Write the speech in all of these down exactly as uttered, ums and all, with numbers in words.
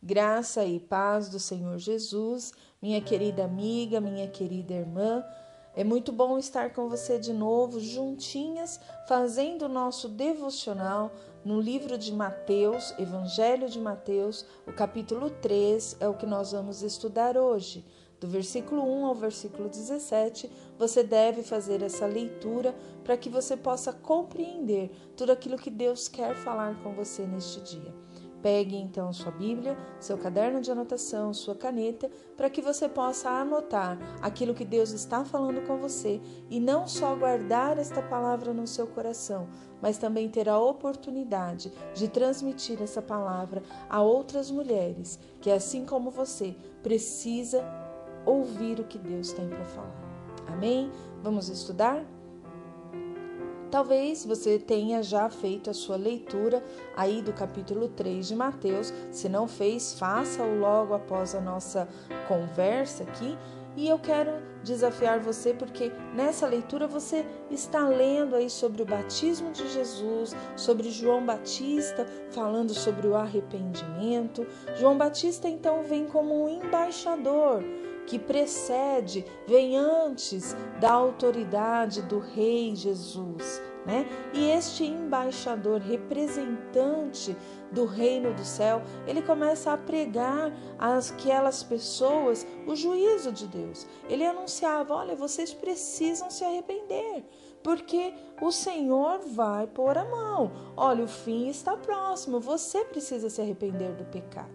Graça e paz do Senhor Jesus, minha querida amiga, minha querida irmã. É muito bom estar com você de novo, juntinhas, fazendo o nosso devocional no livro de Mateus, Evangelho de Mateus, o capítulo três é o que nós vamos estudar hoje. Do versículo um ao versículo dezessete, você deve fazer essa leitura para que você possa compreender tudo aquilo que Deus quer falar com você neste dia. Pegue então sua Bíblia, seu caderno de anotação, sua caneta, para que você possa anotar aquilo que Deus está falando com você e não só guardar esta palavra no seu coração, mas também ter a oportunidade de transmitir essa palavra a outras mulheres que, assim como você, precisa ouvir o que Deus tem para falar. Amém? Vamos estudar? Talvez você tenha já feito a sua leitura aí do capítulo três de Mateus. Se não fez, faça-o logo após a nossa conversa aqui. E eu quero desafiar você porque nessa leitura você está lendo aí sobre o batismo de Jesus, sobre João Batista, falando sobre o arrependimento. João Batista então vem como um embaixador que precede, vem antes da autoridade do Rei Jesus, né? E este embaixador, representante do reino do céu, ele começa a pregar àquelas pessoas o juízo de Deus. Ele anunciava, olha, vocês precisam se arrepender, porque o Senhor vai pôr a mão. Olha, o fim está próximo, você precisa se arrepender do pecado.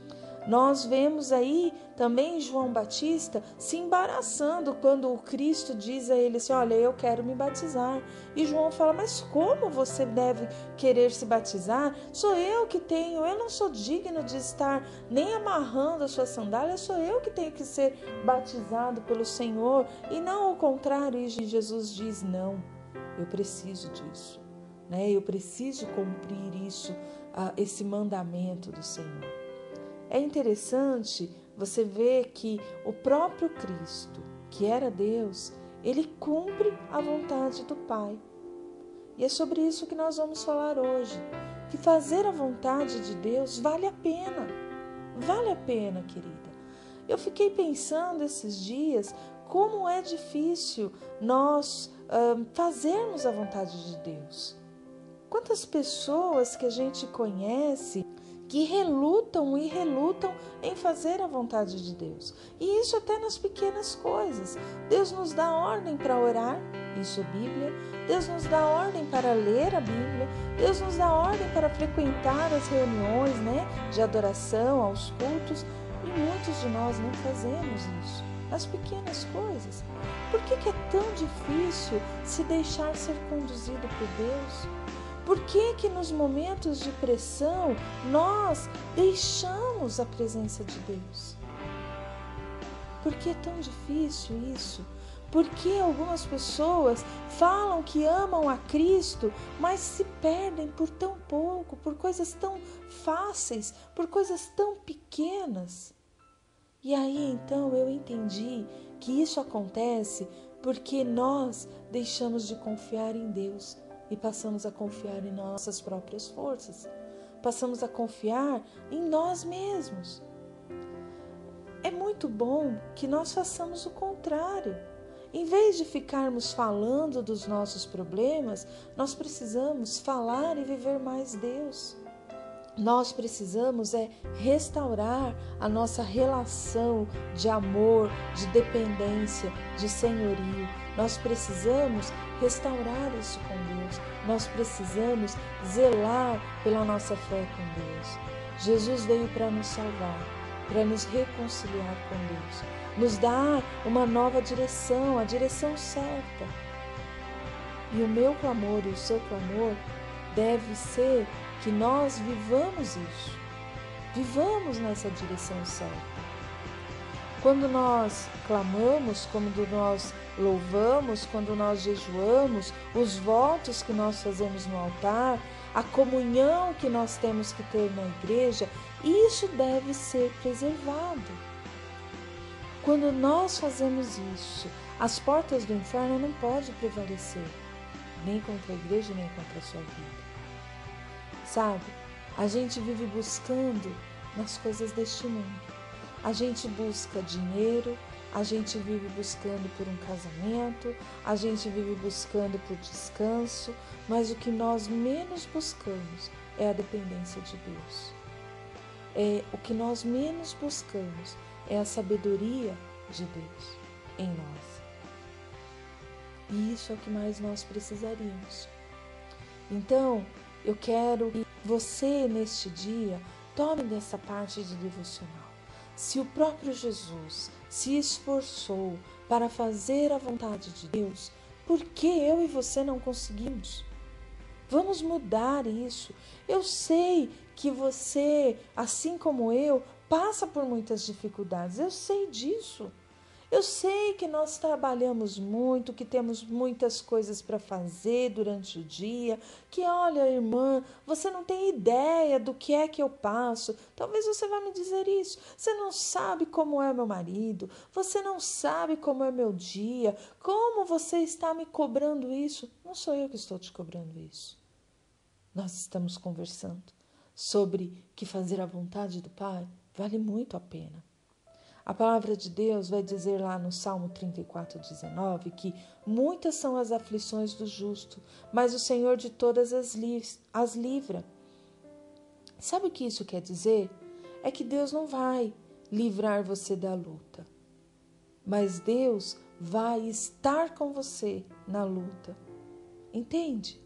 Nós vemos aí também João Batista se embaraçando quando o Cristo diz a ele assim, olha, eu quero me batizar. E João fala, mas como você deve querer se batizar? Sou eu que tenho, eu não sou digno de estar nem amarrando a sua sandália, sou eu que tenho que ser batizado pelo Senhor. E não o contrário, e Jesus diz, não, eu preciso disso, né? Eu preciso cumprir isso, esse mandamento do Senhor. É interessante você ver que o próprio Cristo, que era Deus, ele cumpre a vontade do Pai. E é sobre isso que nós vamos falar hoje. Que fazer a vontade de Deus vale a pena. Vale a pena, querida. Eu fiquei pensando esses dias como é difícil nós uh, fazermos a vontade de Deus. Quantas pessoas que a gente conhece que relutam e relutam em fazer a vontade de Deus. E isso até nas pequenas coisas. Deus nos dá ordem para orar, isso é Bíblia. Deus nos dá ordem para ler a Bíblia. Deus nos dá ordem para frequentar as reuniões, né, de adoração, aos cultos. E muitos de nós não fazemos isso. As pequenas coisas. Por que que é tão difícil se deixar ser conduzido por Deus? Por que que nos momentos de pressão nós deixamos a presença de Deus? Por que é tão difícil isso? Por que algumas pessoas falam que amam a Cristo, mas se perdem por tão pouco, por coisas tão fáceis, por coisas tão pequenas? E aí então eu entendi que isso acontece porque nós deixamos de confiar em Deus. E passamos a confiar em nossas próprias forças. Passamos a confiar em nós mesmos. É muito bom que nós façamos o contrário. Em vez de ficarmos falando dos nossos problemas, nós precisamos falar e viver mais Deus. Nós precisamos é restaurar a nossa relação de amor, de dependência, de senhorio. Nós precisamos restaurar isso com Deus. Nós precisamos zelar pela nossa fé com Deus. Jesus veio para nos salvar, para nos reconciliar com Deus, nos dar uma nova direção, a direção certa. E o meu clamor e o seu clamor deve ser que nós vivamos isso, vivamos nessa direção certa. Quando nós clamamos, quando nós louvamos, quando nós jejuamos, os votos que nós fazemos no altar, a comunhão que nós temos que ter na igreja, isso deve ser preservado. Quando nós fazemos isso, as portas do inferno não podem prevalecer, nem contra a igreja, nem contra a sua vida. Sabe, a gente vive buscando nas coisas deste mundo. A gente busca dinheiro, a gente vive buscando por um casamento, a gente vive buscando por descanso, mas o que nós menos buscamos é a dependência de Deus. É, o que nós menos buscamos é a sabedoria de Deus em nós. E isso é o que mais nós precisaríamos. Então, eu quero que você, neste dia, tome dessa parte de devocional. Se o próprio Jesus se esforçou para fazer a vontade de Deus, por que eu e você não conseguimos? Vamos mudar isso. Eu sei que você, assim como eu, passa por muitas dificuldades. Eu sei disso. Eu sei que nós trabalhamos muito, que temos muitas coisas para fazer durante o dia, que olha, irmã, você não tem ideia do que é que eu passo. Talvez você vá me dizer isso. Você não sabe como é meu marido, você não sabe como é meu dia, como você está me cobrando isso. Não sou eu que estou te cobrando isso. Nós estamos conversando sobre que fazer a vontade do Pai vale muito a pena. A palavra de Deus vai dizer lá no Salmo trinta e quatro, dezenove, que muitas são as aflições do justo, mas o Senhor de todas as, li- as livra. Sabe o que isso quer dizer? É que Deus não vai livrar você da luta, mas Deus vai estar com você na luta. Entende?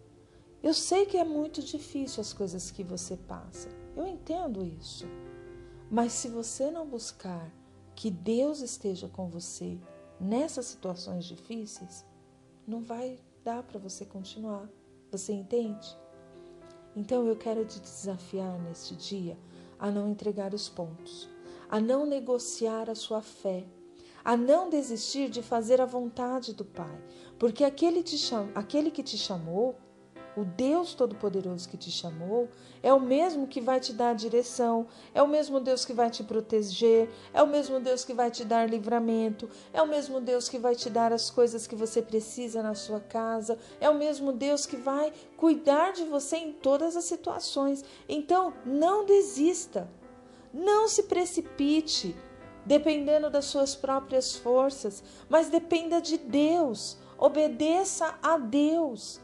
Eu sei que é muito difícil as coisas que você passa. Eu entendo isso. Mas se você não buscar que Deus esteja com você nessas situações difíceis, não vai dar para você continuar. Você entende? Então eu quero te desafiar neste dia a não entregar os pontos, a não negociar a sua fé, a não desistir de fazer a vontade do Pai, porque aquele, te cham... aquele que te chamou, o Deus Todo-Poderoso que te chamou, é o mesmo que vai te dar a direção, é o mesmo Deus que vai te proteger, é o mesmo Deus que vai te dar livramento, é o mesmo Deus que vai te dar as coisas que você precisa na sua casa, é o mesmo Deus que vai cuidar de você em todas as situações. Então, não desista, não se precipite, dependendo das suas próprias forças, mas dependa de Deus, obedeça a Deus.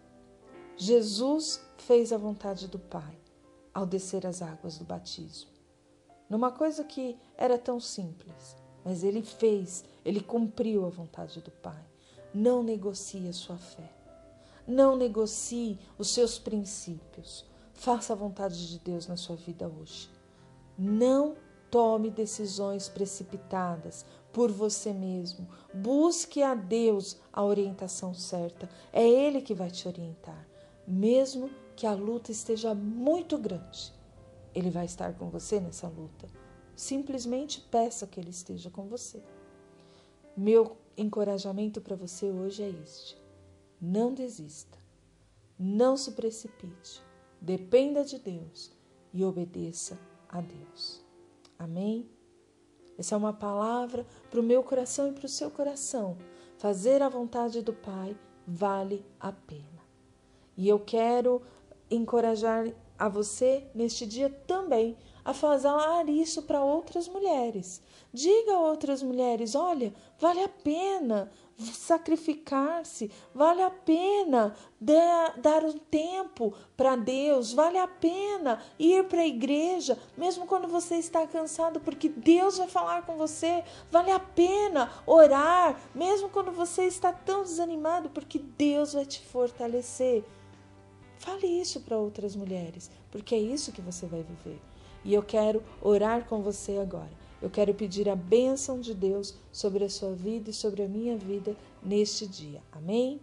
Jesus fez a vontade do Pai ao descer as águas do batismo. Numa coisa que era tão simples, mas ele fez, ele cumpriu a vontade do Pai. Não negocie a sua fé. Não negocie os seus princípios. Faça a vontade de Deus na sua vida hoje. Não tome decisões precipitadas por você mesmo. Busque a Deus a orientação certa. É Ele que vai te orientar. Mesmo que a luta esteja muito grande, Ele vai estar com você nessa luta. Simplesmente peça que Ele esteja com você. Meu encorajamento para você hoje é este: não desista, não se precipite, dependa de Deus e obedeça a Deus. Amém? Essa é uma palavra para o meu coração e para o seu coração. Fazer a vontade do Pai vale a pena. E eu quero encorajar a você neste dia também a falar isso para outras mulheres. Diga a outras mulheres: olha, vale a pena sacrificar-se, vale a pena dar um tempo para Deus, vale a pena ir para a igreja, mesmo quando você está cansado, porque Deus vai falar com você. Vale a pena orar, mesmo quando você está tão desanimado, porque Deus vai te fortalecer. Fale isso para outras mulheres, porque é isso que você vai viver. E eu quero orar com você agora. Eu quero pedir a bênção de Deus sobre a sua vida e sobre a minha vida neste dia. Amém?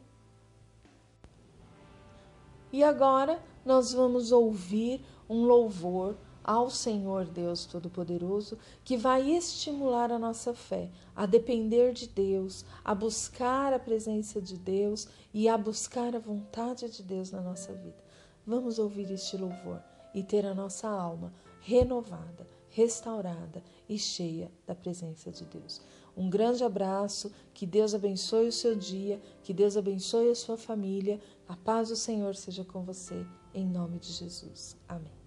E agora nós vamos ouvir um louvor ao Senhor Deus Todo-Poderoso, que vai estimular a nossa fé, a depender de Deus, a buscar a presença de Deus e a buscar a vontade de Deus na nossa vida. Vamos ouvir este louvor e ter a nossa alma renovada, restaurada e cheia da presença de Deus. Um grande abraço, que Deus abençoe o seu dia, que Deus abençoe a sua família, a paz do Senhor seja com você, em nome de Jesus. Amém.